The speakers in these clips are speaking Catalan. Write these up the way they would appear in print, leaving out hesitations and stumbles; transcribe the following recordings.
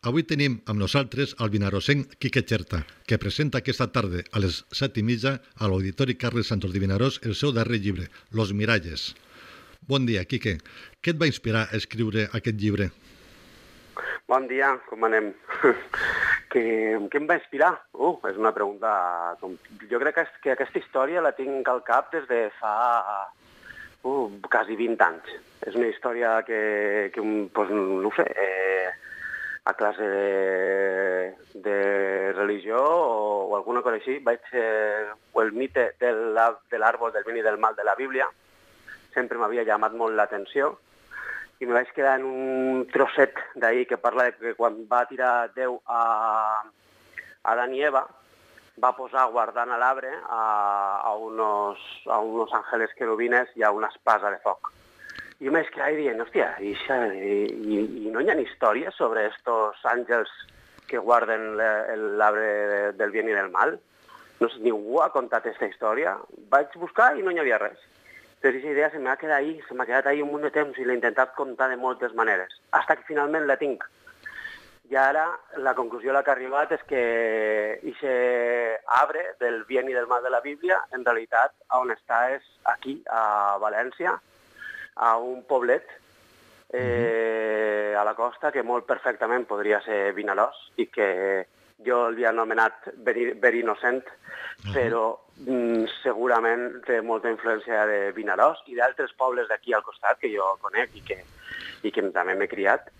Avui tenim amb nosaltres el vinarosenc Quique Xerta, que presenta aquesta tarda a les 7:30 a l'Auditori Carles Santos de Vinaròs el seu darrer llibre, Los Miralles. Bon dia, Quique. Què et va inspirar a escriure aquest llibre? Bon dia, com anem? Què em va inspirar? És una pregunta... Jo crec que aquesta història la tinc al cap des de fa quasi 20 anys. És una història que no ho sé, a classe de religió o alguna cosa així, o el mite de l'àrbol del bien i del mal de la Bíblia, sempre m'havia llamat molt l'atenció, i me vaig quedar en un trosset d'ahir que parla de que quan va tirar Déu a Adán i Eva, va posar guardant a l'arbre a unos ángeles querubines i a una espasa de foc. I jo m'he quedat dient, hòstia, i no hi ha històries sobre estos àngels que guarden l'arbre del bien i del mal? No sé, ningú ha contat aquesta història. Vaig buscar i no hi havia res. Però aquesta idea se m'ha quedat ahí un munt de temps i l'he intentat contar de moltes maneres, fins que finalment la tinc. I ara la conclusió a la que he arribat és que aquest arbre del bien i del mal de la Bíblia, en realitat, on està és aquí, a València, a un poblet a la costa que molt perfectament podria ser Vinaròs i que jo l'havia anomenat Verinocent, però segurament té molta influència de Vinaròs i d'altres pobles d'aquí al costat que jo conec i que també m'he criat.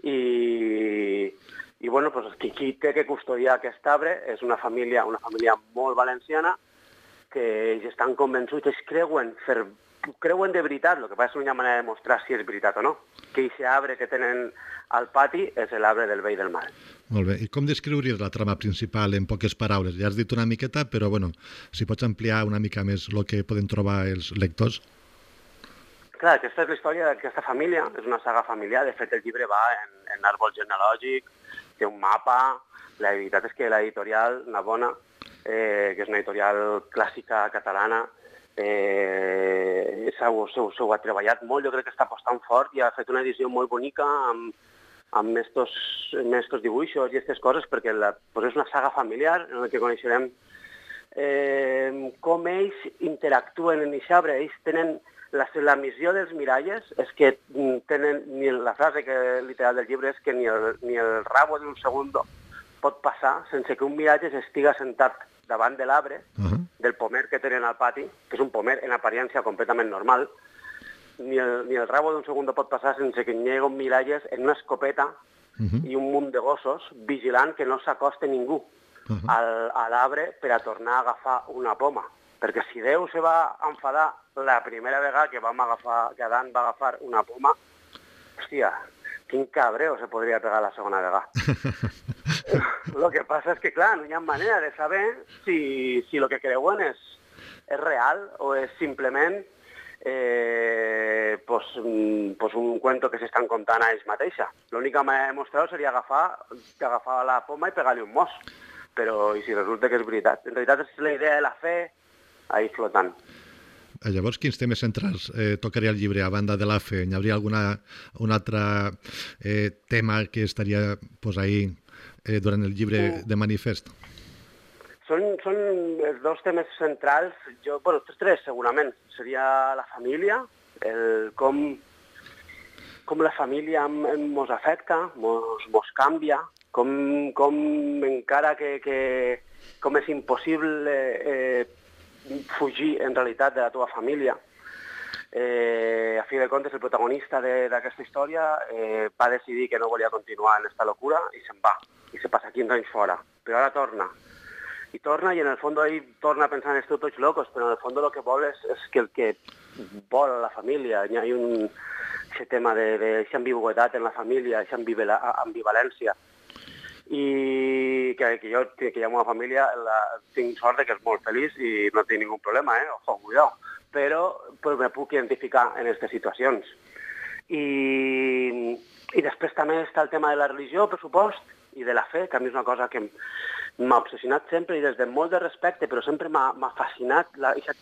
I bueno, pues, qui té que custodiar aquest arbre és una família molt valenciana que ells estan convençuts, ells creuen de veritat, el que passa és una manera de mostrar si és veritat o no, que aquest arbre que tenen al pati és l'arbre del bé i del mal. Molt bé. I com descriuries la trama principal en poques paraules? Ja has dit una miqueta, però bueno, si pots ampliar una mica més el que poden trobar els lectors. Clar, aquesta és la història d'aquesta família, és una saga familiar, de fet el llibre va en àrbol genealògic, té un mapa, la veritat és que l'editorial Navona, que és una editorial clàssica catalana, s'ho ha treballat molt, jo crec que està apostant fort i ha fet una edició molt bonica amb estos dibuixos i aquestes coses, perquè és una saga familiar en la que coneixerem com ells interactuen en aquest arbre. Ells tenen la missió dels miralles, és que tenen, la frase literal del llibre és que ni el rabo d'un segundo pot passar sense que un miralles estiga sentat davant de l'arbre, del pomer que tenen al pati, que és un pomer en apariència completament normal, ni el rabo d'un segundo pot passar sense que hi hagi un miralles en una escopeta i un munt de gossos vigilant que no s'acoste ningú a l'arbre per a tornar a agafar una poma. Perquè si Déu se va enfadar la primera vegada que Adán va agafar una poma, hòstia, quin cabreo se podria pegar la segona vegada. Lo que passa és que, clar, no hi ha manera de saber si lo que creuen és real o és simplement un cuento que s'estan contant a ells mateixa. L'única manera de demostrar-ho seria agafar la poma i pegar-li un mos. Però, i si resulta que és veritat? En realitat és la idea de la fe ahí flotant. Llavors, quins temes centrals tocaria el llibre a banda de la fe? Hi hauria un altre tema que estaria ahí durant el llibre de manifest? Són els dos temes centrals, tres segurament. Seria la família, com la família ens afecta, ens canvia, com encara que com és impossible fugir en realitat de la teva família. A fi de comptes, el protagonista d'aquesta història va decidir que no volia continuar en aquesta locura i se'n va, i se passa 15 anys fora, però ara torna. I en el fons ell torna pensant en estos tots locos, però en el fons el que vol és que el que vol la família. Hi ha aquest tema d'aquesta ambigüitat en la família, aquesta ambivalència. I que jo hi ha una família, tinc sort que és molt feliç i no tinc ningú problema, ojo, cuidao. Però me puc identificar en aquestes situacions. I després també està el tema de la religió, per supost, i de la fe, que a mi és una cosa que m'ha obsessionat sempre i des de molt de respecte, però sempre m'ha fascinat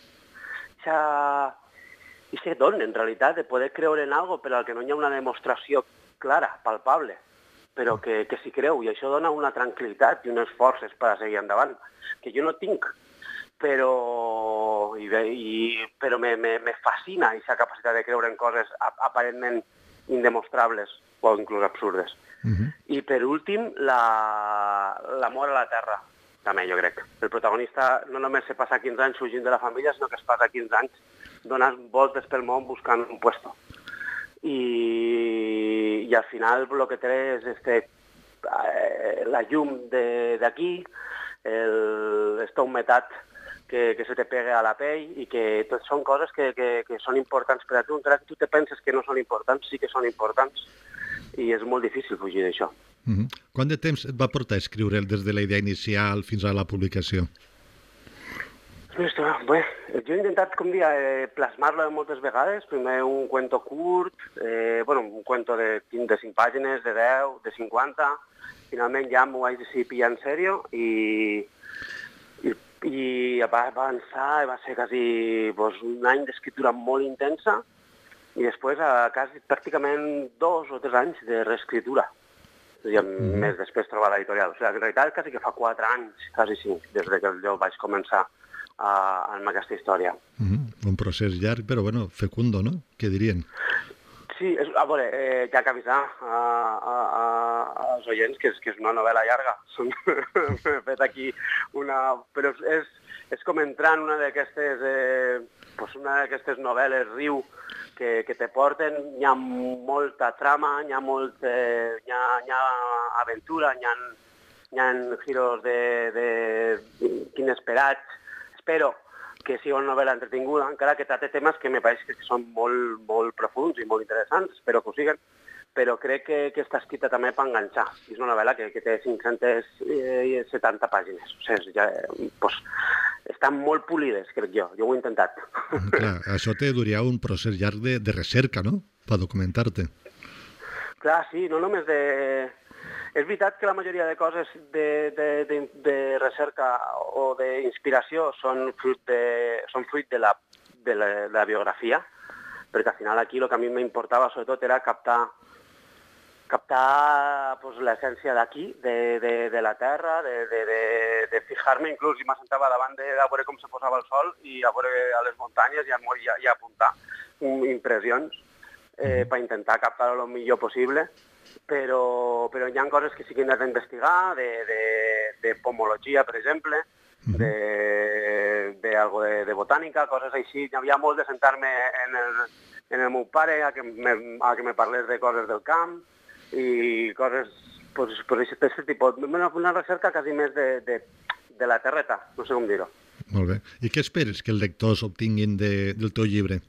aquest don, en realitat, de poder creure en algo per al que no hi ha una demostració clara, palpable. però que s'hi creu, i això dona una tranquil·litat i unes forces per a seguir endavant, que jo no tinc, però me fascina aquesta capacitat de creure en coses aparentment indemostrables o inclús absurdes. I per últim, l'amor a la terra, també jo crec. El protagonista no només se passa 15 anys fugint de la família, sinó que es passa 15 anys donant voltes pel món buscant un puesto. I al final el que té és la llum d'aquí, esta humetat que se te pega a la pell, i que tot són coses que són importants per a tu, encara que tu te penses que no són importants, sí que són importants, i és molt difícil fugir d'això. Quant de temps et va portar a escriure'l des de la idea inicial fins a la publicació? Bé, jo he intentat, com dir, plasmar-lo moltes vegades. Primer un cuento curt, un cuento de 5 pàgines, de 10, de 50. Finalment ja m'ho vaig decidir pillar en sèrio i va avançar, va ser quasi un any d'escriptura molt intensa i després quasi pràcticament 2 o 3 anys de reescriptura. Més després trobar l'editorial. O sigui, en realitat quasi que fa 4 anys, quasi 5, des que jo vaig començar amb aquesta història. Un procés llarg, però fecundo, no? Què dirien? Sí, a veure, hi ha que avisar als oients que és una novel·la llarga. He fet aquí una... Però és com entrar en una d'aquestes novel·les riu que te porten, hi ha molta trama, hi ha aventura, hi ha giros inesperats. Espero que sigui una novel·la entretinguda, encara que tracte temes que me pareix que són molt, molt profuns i molt interessants, espero que ho siguen, però crec que està escrita també per enganxar. És una novel·la que té 570 pàgines. O sigui, estan molt polides, crec jo. Jo ho he intentat. Clar, això te duria un procés llarg de recerca, no?, per documentar-te. Clar, sí, no només de... És veritat que la majoria de coses de recerca o d'inspiració són fruit de la biografia, perquè al final aquí el que a mi m'importava sobretot era captar l'essència d'aquí, de la terra, de fijar-me, inclús i m'assentava davant de veure com se posava el sol i a veure a les muntanyes i a apuntar impressions per intentar captar-ho el millor possible. Però hi ha coses que sí que hem d'investigar, de pomologia, per exemple, de botànica, coses així. Hi havia molt de sentar-me en el meu pare a que me parlés de coses del camp i coses d'aquest tipus. Una recerca quasi més de la terreta, no sé com dir-ho. Molt bé. I què esperes que els lectors obtinguin del teu llibre?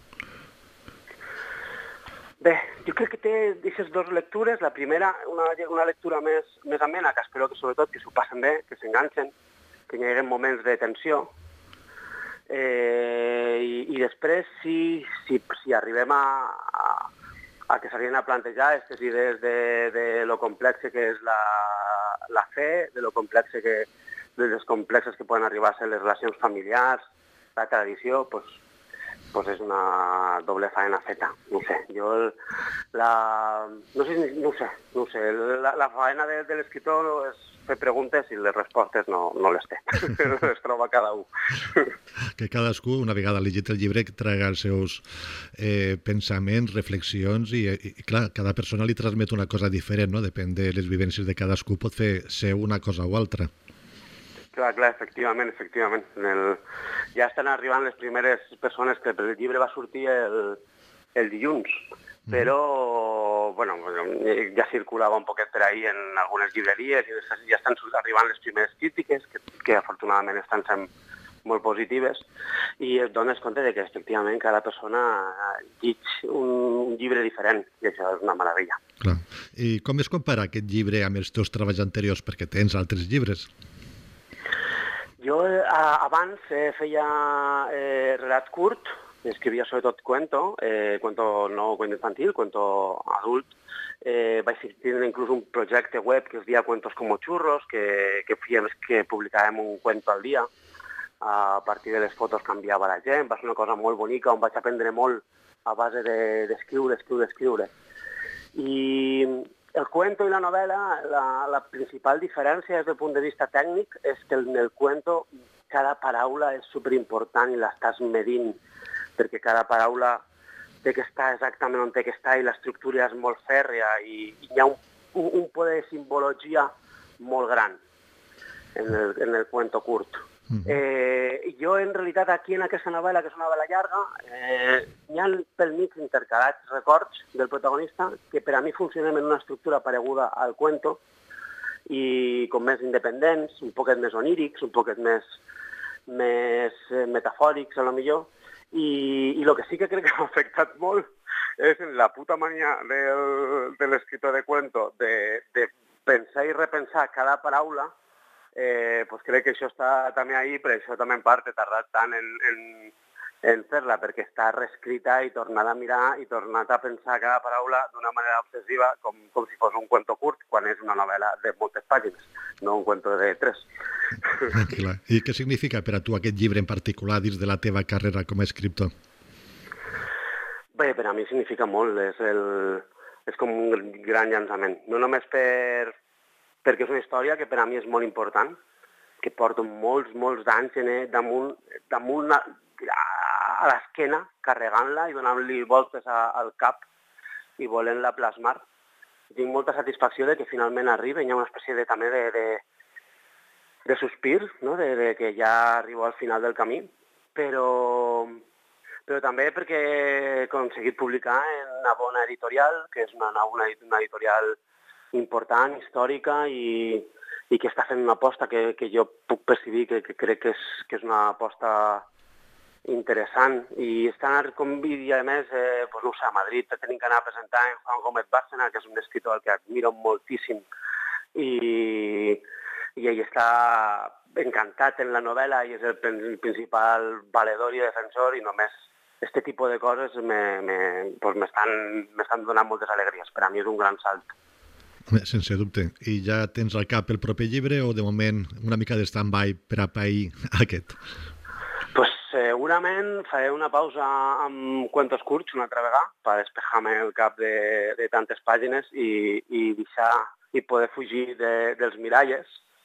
Bé, jo crec que té aquestes 2 lectures. La primera, una lectura més amena, que espero que sobretot que s'ho passen bé, que s'enganxen, que hi hagi moments de tensió. I després, si arribem a que s'arribin a plantejar aquestes idees de lo complexe que és la fe, de les complexes que poden arribar a ser les relacions familiars, la tradició, doncs és una doble faena feta. No sé, la faena de l'escriptor és fer preguntes i les respostes no les té. Les troba cada un. Que cadascú, una vegada llegit el llibre, traga els seus pensaments, reflexions i clar, cada persona li transmet una cosa diferent, no? Depèn de les vivències de cadascú, pot ser una cosa o altra. Clar, efectivament. Ja estan arribant les primeres persones que el llibre va sortir el dilluns, però ja circulava un poquet per ahir en algunes llibreries i ja estan arribant les primeres crítiques, que afortunadament estan sent molt positives, i et dones compte que efectivament cada persona llig un llibre diferent, i això és una meravella. Clar. I com es compara aquest llibre amb els teus treballs anteriors, perquè tens altres llibres? Jo abans feia relat curt, escrivia sobretot cuento infantil, cuento adult. Vaig tindre inclús un projecte web que es deia Cuentos como churros, que publicàvem un cuento al dia. A partir de les fotos que enviava la gent. Va ser una cosa molt bonica, on vaig aprendre molt a base d'escriure. I El cuento i la novel·la, la principal diferència des del punt de vista tècnic és que en el cuento cada paraula és superimportant i l'estàs medint, perquè cada paraula té que estar exactament on té que estar i l'estructura és molt fèrrea i hi ha un poder de simbologia molt gran en el cuento curt. Jo, en realitat, aquí en aquesta novel·la, que és una novel·la llarga, hi ha pel mig intercalats records del protagonista que per a mi funcionen en una estructura pareguda al cuento i com més independents, un poquet més onírics, un poquet més metafòrics, a lo millor, i el que sí que crec que m'ha afectat molt és la puta mania de l'escriptor de cuento de pensar i repensar cada paraula. Pues crec que això està també ahí, però això també en part he tardat tant en fer-la, perquè està reescrita i tornat a mirar i tornat a pensar cada paraula d'una manera obsessiva, com si fos un cuento curt, quan és una novel·la de moltes pàgines, no un cuento de 3. Tranquil·la. I què significa per a tu aquest llibre en particular dins de la teva carrera com a escriptor? Bé, per a mi significa molt, és com un gran llançament, no només perquè és una història que per a mi és molt important, que porto molts d'anys damunt a l'esquena, carregant-la i donant-li voltes al cap i volent-la plasmar. Tinc molta satisfacció de que finalment arriba, hi ha una espècie també de sospir, no? de que ja arribo al final del camí, però també perquè he aconseguit publicar en una bona editorial, que és una editorial important, històrica i que està fent una aposta que jo puc percibir que crec que és una aposta interessant i estan i a més, no ho sé, a Madrid tenim que anar a presentar en Juan Gómez Bárcena, que és un escriptor al que admiro moltíssim i ell està encantat en la novel·la i és el principal valedor i defensor i només aquest tipus de coses m'estan donant moltes alegries. Per a mi és un gran salt. Sense dubte. I ja tens al cap el proper llibre o de moment una mica de stand-by per a pair aquest? Pues segurament faré una pausa amb cuentos curts una altra vegada per despejar-me el cap de tantes pàgines i deixar i poder fugir dels miralles,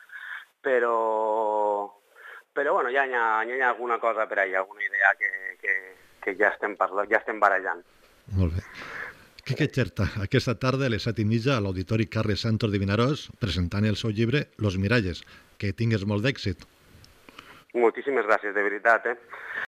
però bueno, ja hi ha alguna cosa per allà, alguna idea que ja estem barallant. Molt bé. Quique Xerta, aquesta tarda a les 7:30 a l'Auditori Carles Santos de Vinaròs presentant el seu llibre Los Miralles. Que tingues molt d'èxit. Moltíssimes gràcies, de veritat.